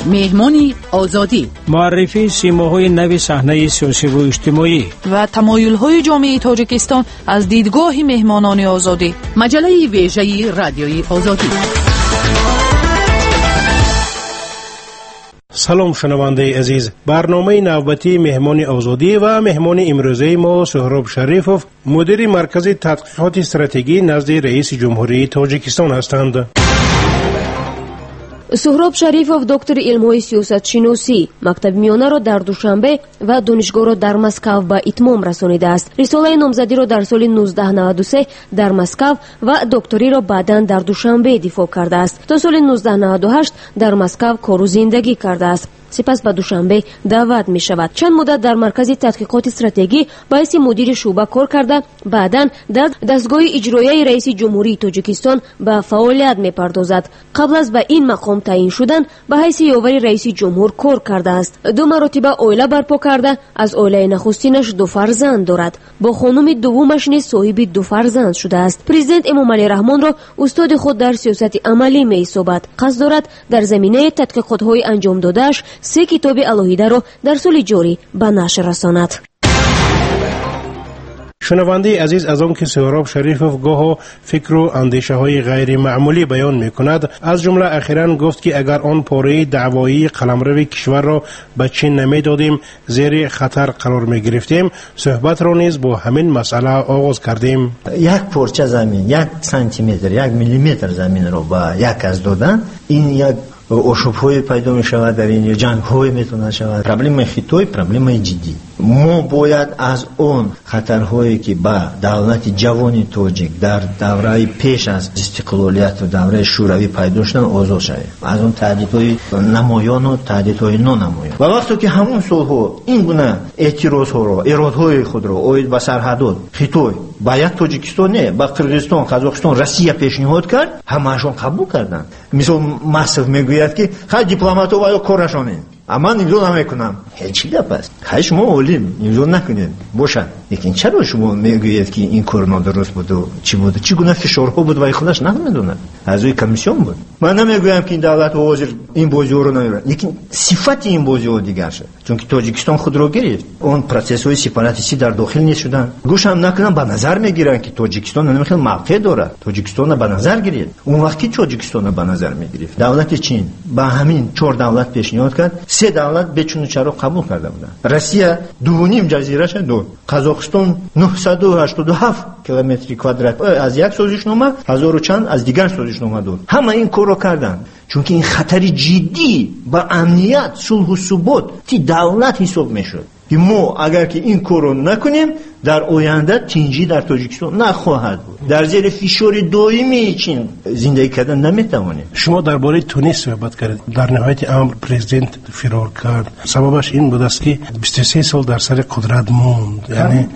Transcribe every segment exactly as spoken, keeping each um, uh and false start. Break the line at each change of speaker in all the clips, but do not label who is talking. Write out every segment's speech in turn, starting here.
مهمانی آزادی،
معرفی سیماهای نو صحنه سیاسی و اجتماعی
و تمایل‌های جامعه تاجیکستان از دیدگاه مهمانان آزادی.
مجله ویژه رادیوی آزادی.
سلام شنونده عزیز، برنامه نوبتی مهمان آزادی و مهمان امروزه ما سهراب شریفوف، مدیر مرکز تحقیقات استراتژی نزد رئیس جمهوری تاجیکستان هستند.
سهراب شریفов دکتر علم‌های سیاست شناسی، مکتب میانه را در دوشنبه و دانشگاه را در مسکو به اتمام رسانیده است. رساله نامزدی را در سال نوزده نود و سه در مسکو و دکتری را بعداً در دوشنبه دفاع کرده است. تا سال نوزده نود و هشت در مسکو کار و زندگی کرده است. سپس به دوشنبه دعوت می شود. چند مدت در مرکز تحقیقات استراتژی به حیث مدیر شعبه کار کرده، بعداً در دستگاه اجرایی رئیس جمهوری تاجیکستان به فعالیت می پردازد. قبل از به این مقام تعیین شدن به حیث یاور رئیس جمهور کار کرده است. دو مرتبه عائله برپا کرده، از عائله نخستینش دو فرزند دارد. با خانم دومش نیز صاحب دو فرزند شده است. پرزیدنت امامعلی رحمان را استاد خود در سیاست عملی می حسابد. قصد دارد در زمینه تحقیقات‌های انجام داده‌اش سه کتاب الهیده را در سال جاری به نشر رساند.
شنونده عزیز، از آن که سهراب شریفوف گاه فکر و اندیشه های غیر معمولی بیان می کند، از جمله اخیراً گفت که اگر آن پاره دعوایی قلمرو کشور را به چین نمی دادیم زیر خطر قرار می گرفتیم. صحبت را نیز با همین مسئله آغاز کردیم.
یک پارچه زمین، یک سانتی متر، یک میلیمتر زمین را با یک از دادن، این یک اشوب‌های پیدا می شود، در این جنگ‌های میتونه شود. پرابلم خطای پرابلم جدی. ما باید از اون خطرهایی که با دولت جوانی تاجیک در دوره پیش از استقلالیت و دوره شوروی پیدا شدن آزاد شویم. از اون تهدیدهای نمایان و تهدیدهای نانمایان. و وقتی که همون سالها این گونه اعتراضها را، ارادهای خود را اوید به سرحدات خطای باید تاجیکستان نه، با قرقیزستان، قزاقستان، روسیه پیشنهاد کرد، همه‌شون قبول کردند. مثلا ماسف میگوید که خیلی دیپلمات‌ها باید کارشونه، اما نیلو نمیکنم. هیچی گپ است. خیلی شما اولیم نیلو نکنید باشه. لیکن چرا شما میگویید که این کار نادرست بود و چی بود؟ چگونه فشارها بود و خودش نمیدونه. از روی کمیسیون بود. من نمیگویم که این دولت و وزیر این بازی رو نمیره، لیکن صفت این بازی ها دیگر شد. چون که تاجیکستان خود رو گرفت. اون پروسس‌های سپاراتیستی در داخل نیست شدن. گوش هم نکنن، به نظر میگیرن که تاجیکستان نمیخواد موقع داره. تاجیکستان به نظر گرفت. اون وقتی تاجیکستان به نظر میگرفت، دولت چین با همین چهار دولت پیشنهاد کرد، سه دولت بچون چرا قبول کرده بودن. روسیه دو و نیم جزیره شد، دو. قزاقستان نهصد و هشتاد و هفت کیلومتر کوادرات از یک سازشنامه، هزار و چند از دیگر سازشنامه داد. همه این کارو کردن چون که این خطر جدی با امنیت، صلح و ثبات تی دولت حساب میشد. که ما اگر که این کارو نکنیم در آینده تنجی در تاجیکستان نخواهد بود. در زیر فشار دائمی چین زندگی کردن نمیتوانیم.
شما درباره تونس صحبت کردید. در نهایت امر پرزیدنت فرار کرد. سببش این بود است که بیست و سه سال در سر قدرت موند. یعنی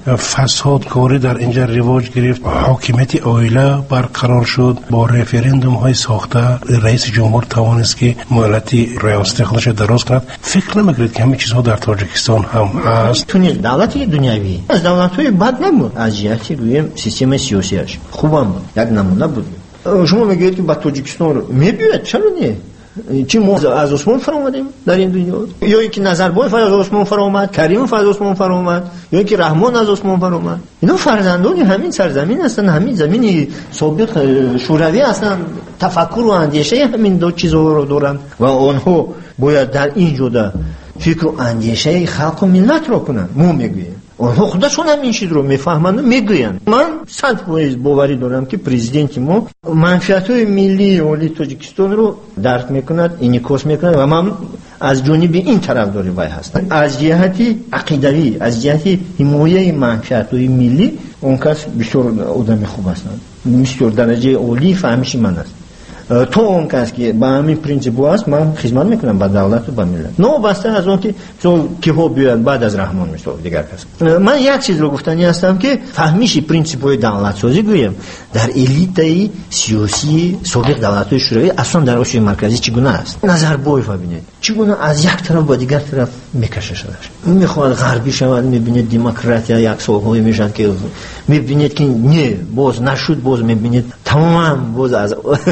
فساد کاری در اینجا رواج گرفت. حاکمیت عائله برقرار شد. با رفراندوم های ساخته رئیس جمهور توانست که مهلتی ریاست خودش دراز کند. فکر نمی‌کنید که همین چیزها در تاجیکستان هم هست؟
تونس دولتی دنیوی از دولت‌های بد نبود. از جهتی روی سیستم سیاسیش خوبم بود. یک نمونه بود. شما میگید که با تاجیکستان رو میبینید، چرا نه؟ چی ما از عثمان فرامدیم در این دنیا؟ یا اینکه نظربایف از عثمان فرامد، کریموف از عثمان فرامد، یا اینکه رحمان از عثمان فرامد. اینا فرزندان همین سرزمین هستن، همین زمین سابق شوروی هستن. تفکر و اندیشه همین دو چیزها رو دارن و آنها باید در این جدا فکر و اندیشه خلق و ملت رو کنن. ما میگوییم آنها خودشون هم این چیز رو میفهمند و میگوین. من صد فیصد باوری دارم که پرزیدنت ما منفعت‌های ملی اولی تاجیکستان رو درک میکند، انعکاس میکند و من از جانب این طرفدار وی هستم. از جهتی عقیدوی، از جهتی حمایت منفعت‌های ملی اون کس بسیار آدم خوب هستند. بسیار درجه اولی فهمیش من است. تو اون کس که با همین پرینسیپ است من خدمت میکنم با دولت و با ملت. نه بسته از اون که چون که ها بیاد بعد از رحمان میشه دیگر کس. من یک چیز رو گفتنی هستم که فهمیش پرینسیپ های دولت سازی گویم در الیت سیاسی سابق دولت های شوروی اصلا در حوزه مرکزی چگونه است. نظربایف ببینید چگونه از یک طرف با دیگر طرف میکشه شده. میخواد غربی شود، میبینید دموکراسی یک سالهایی میشن که میبینید که نه باز نشد، باز میبینید تمام باز از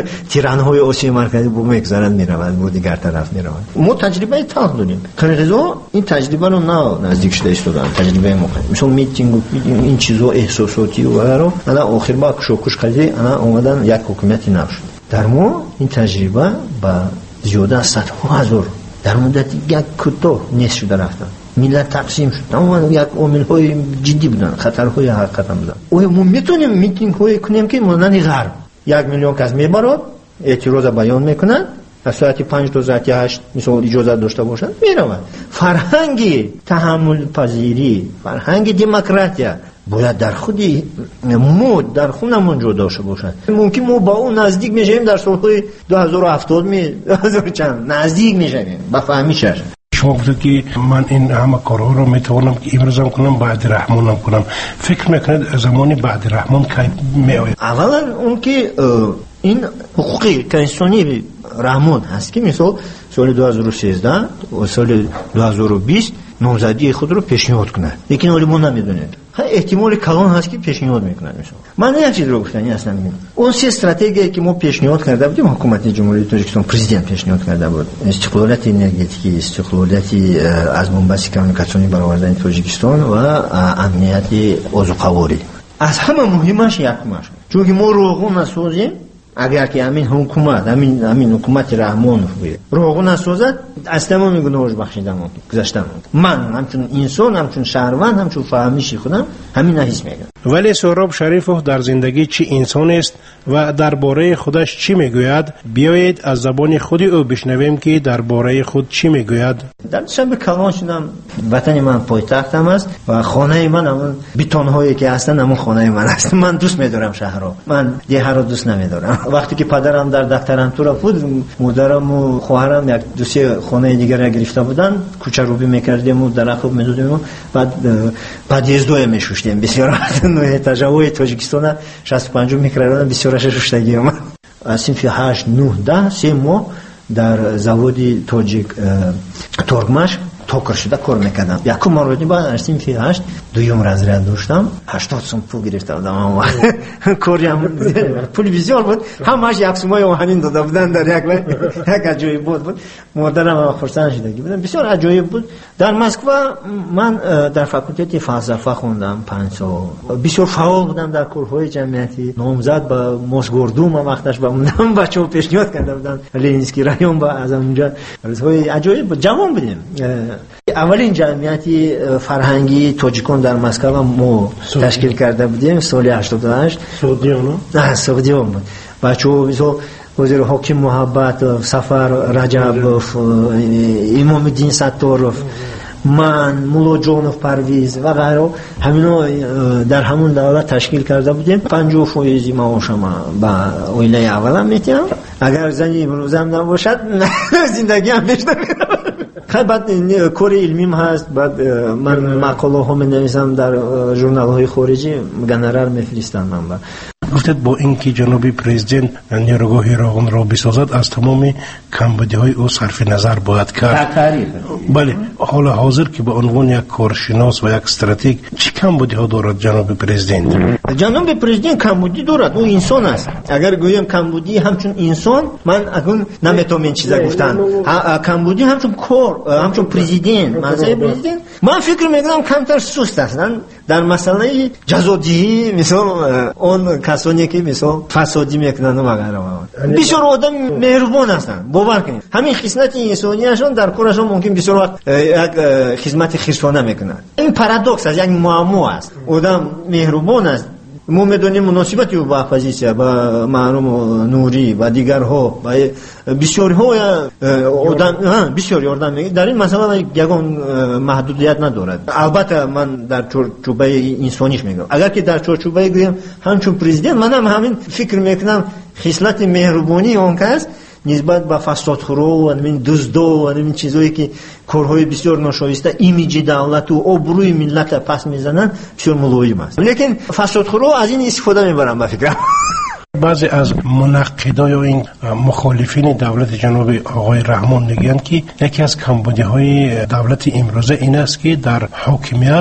ایران‌های آسیای مرکزی بو میگذارن میروند بو دیگر طرف میروند. ما تجربه تاخ داریم. قرقیزا این تجربه رو نه نزدیک شده استودن تجربه ما. مثلا میتینگ این چیزا احساساتی و غیره انا آخر با شوکش کردی انا اومدن یک حکومتی نشد. در ما این تجربه با زیاده از صدها هزار در مدت یک کوتاه نیست شده رفتن. ملت تقسیم شد. اما یک عامل‌های جدی بودن، خطرهای حقیقتا بودن. و ما میتونیم میتینگ‌های کنیم که مانند غرب یک میلیون کس میبرد اعتراض بیان میکنند از ساعت پنج تا ساعت هشت مثلا اجازه داشته باشند میروند. فرهنگ تحمل پذیری، فرهنگ دموکراتیا باید در خودی مود در خونمون جدا شده باشد. ممکن ما با اون نزدیک میشیم در سالهای دو هزار و هفتاد می دو هزار چند نزدیک میشیم با فهمیشش.
شما گفتید که من این همه کارها رو میتونم که امروز هم کنم بعد رحمانم کنم. فکر میکنید زمانی بعد رحمان کی میآید؟
اولا اون که این حقوقی کنستیتوشنی رحمان هست که مثلا سال دو هزار و سیزده و سال دو هزار و بیست نامزدی خود رو پیشنهاد کنند. لیکن ولی ما نمیدونیم. احتمال کلان هست که پیشنهاد میکنند. مثلا من یک چیز رو گفتم اصلا میگم اون سه استراتژی که ما پیشنهاد کرده بودیم حکومت جمهوری تاجیکستان پرزیدنت پیشنهاد کرده بود استقلالیت انرژتیکی، استقلالیت از منبع کمیونیکاسیونی برآوردن تاجیکستان و امنیت اوزوقواری. از همه مهمش یکمش چون که ما روغون نسازیم اگر که همین حکومت همین همین حکومت رحمان روغون نسازد از تمام گناهش بخشیدم گذشتم. من همچون انسان همچون شهروند همچون فهمیشی خودم همین حس میگم.
ولی سهراب شریفوف در زندگی چی انسان است و درباره خودش چی میگوید؟ بیایید از زبان خودی او بشنویم که درباره خود چی میگوید.
در شب کلان شدم. وطن من پایتختم است و خانه من همون بیتون‌هایی که هستن همون خانه من است. من دوست می‌دارم شهرها. من دیه رو دوست نمی‌دارم. وقتی که پدرم در دکترانتورا بود مادرم و خواهرم یک دو سه خانه دیگر را گرفته بودن کوچه روبی می‌کردیم و در خوب می‌دادیم بعد پادیزدوی می‌شوشتیم بسیار نوع تجاوز تاجیکستان شصت و پنج میکروگرم بسیار ششتگی من از صنف هشت نه ده سه ماه در زوادی تاجیک ترکمش توکر شده کار میکردم. یکم موردی بعد از صنف هشت دویم رزرد داشتم هشتاد سوم پول گرفته بودم اما کاریم پول بسیار بود همش یک سومای آهنین داده بودن در یک یک عجایب بود بود مادرم خرسند شده بودم بسیار عجایب بود. در مسکو من در فاکولته فلسفه خوندم پنج سال بسیار فعال بودم در کارهای جمعیتی نامزد به مسگوردوم وقتش با موندم بچه‌ها پیشنهاد کرده بودن لنینسکی رایون با از اونجا روزهای عجایب بود. جوان بودیم. اولین جمعیتی فرهنگی تاجیکان در مسکو ما تشکیل کرده بودیم سال هشتاد و هشت.
سعودیانو؟
نه سعودیان بود. بچه‌ها مثلا وزیر حاکم محبت سفر رجب امام الدین ستارов من مولا جانوف پرویز و غیره همینا در همون دولت تشکیل کرده بودیم. پنجاه فیصد معاشم با اویله اولم میتیم اگر زنی امروزم نباشد زندگی هم بیشتر خیلی بعد کار علمیم هست. بعد من مقاله ها می نویسم در ژورنال های خارجی گنرال میفرستم من با
گفتید با اینکه جناب پرزیدنت نیروگاه روغن را بسازد از تمام کمبودی های او صرف نظر باید کرد. بله حال حاضر که به عنوان یک کارشناس و یک استراتژ چه کمبودی ها دارد جناب پرزیدنت؟
جناب پرزیدنت کمبودی دارد. او انسان است. اگر گویم کمبودی همچون انسان من اگه نمیتونم این چیزا گفتن. کمبودی همچون کار همچون پرزیدنت منظور پرزیدنت من فکر میکنم کمتر سست هستن در مسئله جزادی مثلا اون کسانی که مثلا فسادی میکنن و غیره. بسیار آدم مهربان هستن باور کنید. همین خصلت انسانیشون در کارشون ممکن بسیار وقت یک خدمت خیرسانه میکنن. این پارادوکس است یک معما است. آدم مهربان است ما میدونیم مناسبتی با اپوزیسیا با معروف نوری و دیگرها و بسیاری ها آدم بسیاری آدم در این مسئله یگان محدودیت ندارد. البته من در چوبه انسانیش میگم اگر که در چوبه گویم همچون پرزیدنت منم همین فکر میکنم خصلت مهربانی اون کس نسبت به فسادخورا و همین دزدا و همین چیزایی که کارهای بسیار ناشایسته ایمیج دولت و آبروی ملت پس میزنن بسیار ملایم است. لیکن فسادخورا از این استفاده میبرن به فکرم.
بعضی از منقدای و این مخالفین دولت جناب آقای رحمان میگن که یکی از کمبودی های دولت امروزه این است که در حاکمیت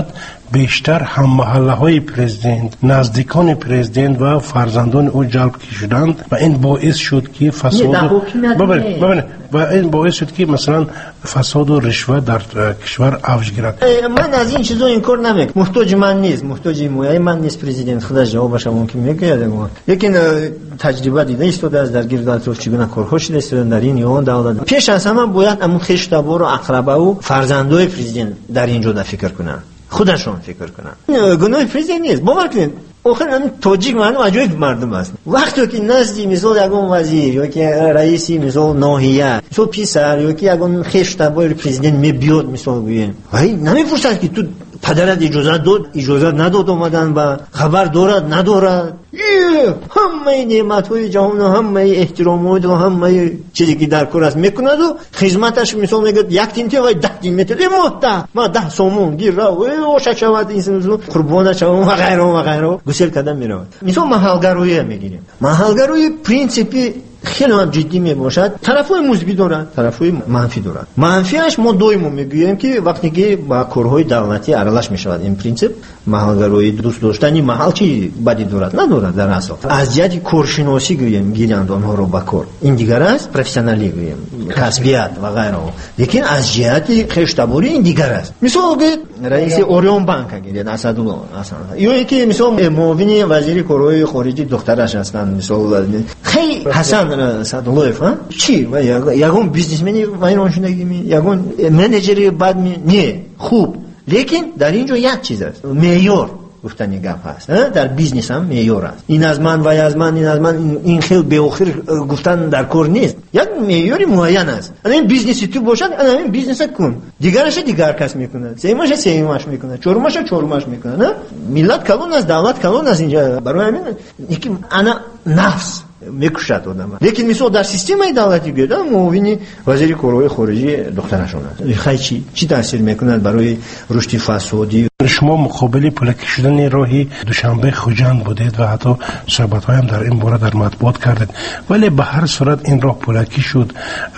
بیشتر هم محله های پرزیدنت، نزدیکان پرزیدنت و فرزندان او جلب شدند و این باعث شد که فساد ببینید ببینید و این باعث شد که مثلا فساد و رشوه در کشور اوج گیرد.
من از این چیزا انکار نمیکنم. محتاج من نیست، محتاج مویای من نیست. پرزیدنت خدا جوابش ممکن میگه، لیکن تجربه دیده است از در گرد اطراف چگونه کارها شده در این یا دولت. پیش از همه باید امون خشتبار و اقربا و فرزندای پرزیدنت در اینجا دا فکر کنن، خودشون فکر کنن. گناه پرزیدنت نیست. باور کنید آخر همین تاجیک مردم عجایب مردم است. وقتی که نزدی مثال یگون وزیر یا که رئیسی مثال ناحیه مثال پیسر یا که یگون خشتبار پرزیدنت می بیاد مثال گویم وای نمیپرسد که تو پدرت اجازه داد اجازه نداد اومدن و خبر دارد ندارد. همه نعمت‌های جهان و همه احترامات و همه چیزی که در کار است میکند و خدمتش مثلا میگه یک تینتی و ده تینتی ده ما ده سومون گیر را و ششوات این قربان شوم و غیره و غیره گسل کردن میرود. مثلا محلگرایی میگیریم. محلگرایی پرینسیپی خیلی هم جدی میباشد. طرفای مثبت دارد، طرفای منفی دارد. منفیش ما دویم میگوییم که وقتی که با کارهای دولتی ارالش میشود این پرینسیپ محلگرایی دوست داشتنی محل چی بدی دارد ندارد در اصل. از جهت کارشناسی گوییم گیرند آنها رو با کار. این دیگر است پروفسیونالی گوییم کسبیت و غیره. لیکن از جهت خشتباری این دیگر است. مثلا رئیس اوریون بانک گیرید اسدالله اصلا یا اینکه مثلا معاون وزیر کارهای خارجی دخترش هستند مثلا خیلی حسن اسدالله ها چی و یگون بیزنسمنی و ایناشونگی می یگون منیجری بد می نه خوب لیکن در اینجا یک چیز است معیار گفتنی گپ هست در بیزنس هم معیار است. این از من و از من این از من این خیلی به آخر گفتن در کار نیست. یک معیاری معین است. این بیزنسی تو باشد این بیزنس کن دیگرش دیگر کس میکنه سیمش سیمش میکنه چورمش چورمش میکنه نه ملت کلون از دولت کلون از اینجا برای همین یکی انا نفس میکشد آدم. لیکن مثلا در سیستم دولتی بیاد معاون وزیر کارهای خارجی دخترشون است خیلی چی چی تاثیر میکنه برای رشد فسادی.
شما مقابل پولکی شدن راهی دوشنبه خوجند بودید و حتی صحبت‌های هم در این باره در مطبوعات کردید ولی به هر صورت این راه پولکی شد.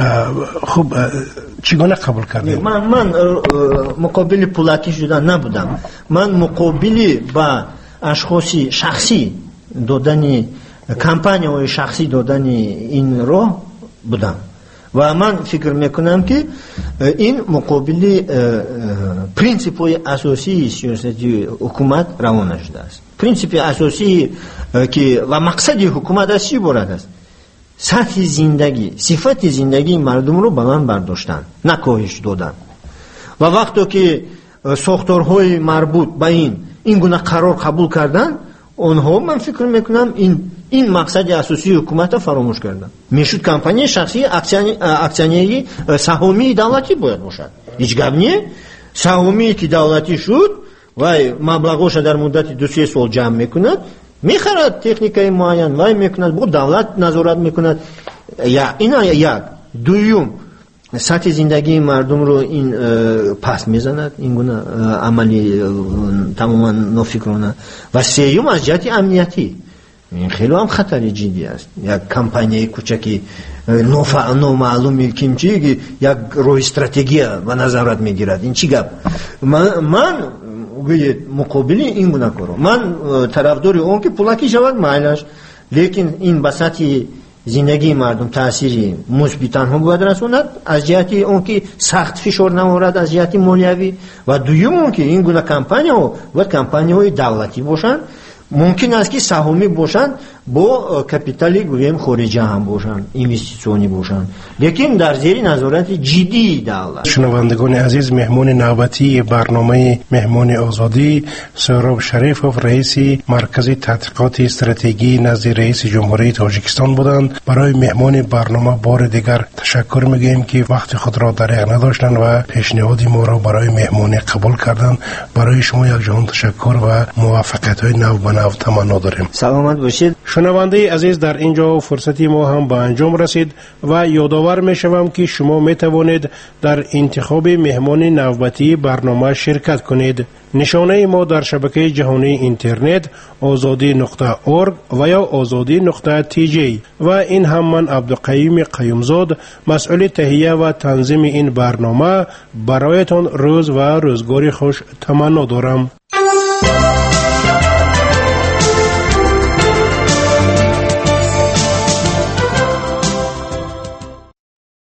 خب چگونه قبول کردید؟
من من مقابل پولکی شدن نبودم. من مقابل با اشخاصی شخصی دادنی کمپانیای شخصی دادنی این راه بودم و من فکر میکنم که این مقابل پرینسیپ‌های اساسی سیاسی حکومت روانه شده است. پرینسیپ اساسی که و مقصد حکومت از چی بارد است؟ سطح زندگی صفت زندگی مردم رو به من برداشتن نه کاهش دادن و وقتی که ساختارهای مربوط به این این گونه قرار قبول کردن اونها من فکر میکنم این این مقصد اساسی حکومت فراموش کردن. میشد کمپانی شخصی اکسیونری سهامی دولتی باید باشد. هیچ گپ نیست. سهامی که دولتی شد و مبلغش در مدت دو سه سال جمع میکند میخرد تکنیکای معین و میکند با دولت نظارت میکند یا اینا یک دویم سطح زندگی مردم رو این پس میزند این گونه عملی تماما نافکرانه و سوم از جهت امنیتی این خیلی هم خطر جدی است. یک کمپانی کوچکی نوفا نامعلومی کیمچی یک روی استراتژی و نظارت میگیرد این چی گپ؟ من من مقابل این گونه کارو من طرفدار اون که پولکی شود مایلش لیکن این بساطی زندگی مردم تأثیری مثبت هم باید رسوند از جهت اون که سخت فشار نمورد از جهت مالیوی و دوم اون که این گونه کمپانی ها و کمپانی های دولتی باشند ممکن است که سهامی باشند با کپیتالی گویم خارجی هم باشند اینوستیسیونی باشند لیکن در زیر نظارت جدی دولت.
شنوندگان عزیز مهمان نوبتی برنامه مهمان آزادی سهراب شریفوف رئیس مرکز تحقیقات استراتژی نزد رئیس جمهوری تاجیکستان بودند. برای مهمان برنامه بار دیگر تشکر میگویم که وقت خود را دریغ نداشتند و پیشنهاد ما را برای مهمانی قبول کردند. برای شما یک جهان تشکر و موفقیت‌های نو به نو تمنا داریم.
سلامت باشید.
شنونده عزیز در اینجا فرصتی ما هم به انجام رسید و یادآور می شوم که شما می توانید در انتخاب مهمان نوبتی برنامه شرکت کنید. نشانه ما در شبکه جهانی اینترنت آزادی نقطه اورگ و یا آزادی نقطه تی جی و این هم من عبدالقیوم قیومزاد مسئول تهیه و تنظیم این برنامه برایتان روز و روزگاری خوش تمنا دارم.